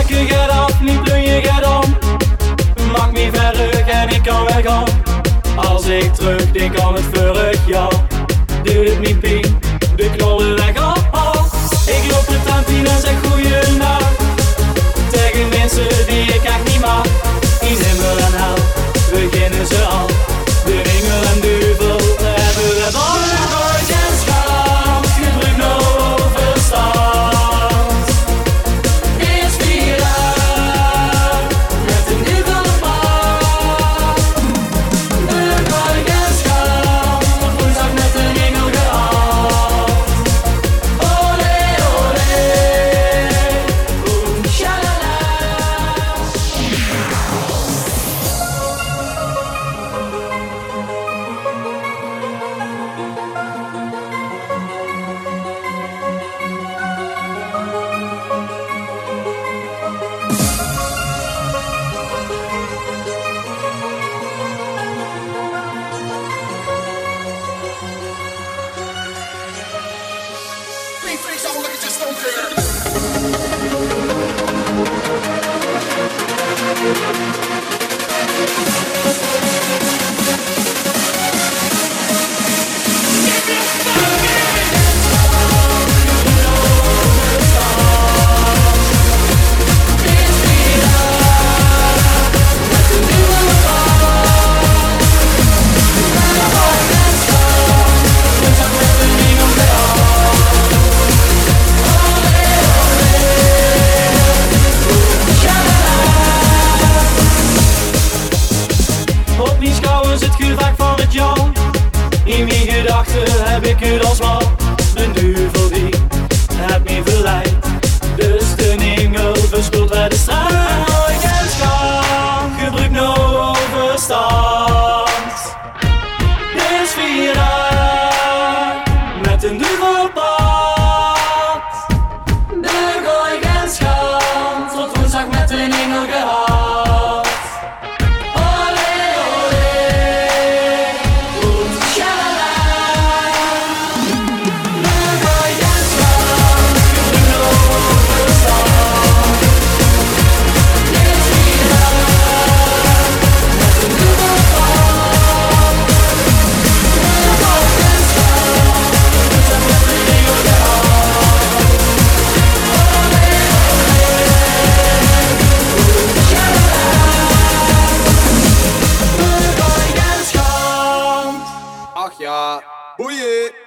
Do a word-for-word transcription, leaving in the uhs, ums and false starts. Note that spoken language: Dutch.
trekken gaat af, niet plunje gaat om. Maak me verrug en ik kan weggaan. Als ik terugdenk aan het vorig jaar, doet het niet pijn, de knollen weg. Oh, oh. Ik loop de tand in en zeg goeienacht tegen mensen die ik echt niet mag. In himmel en hel beginnen ze al, de engel en duivel hebben het al. Nooit en schaam, gebruik nou verstand. Eerst vier jaar met een duivel op maat. De nooit en schaam, op woensdag met een engel gehad. Olé, olé, boem, shalala. Three things I look at just don't care. Op die schouwers het gevaar van het jaar. In mijn gedachten heb ik het alsmaar. De duivel die heeft me verleid, dus de engel verspeelt bij de straat. Nooit en schaam, gebruik nou verstand. Dit is vier jaar met een duivel op pad. De gooi en schaam, tot woensdag met een engel gehad. Ach ja, boeien.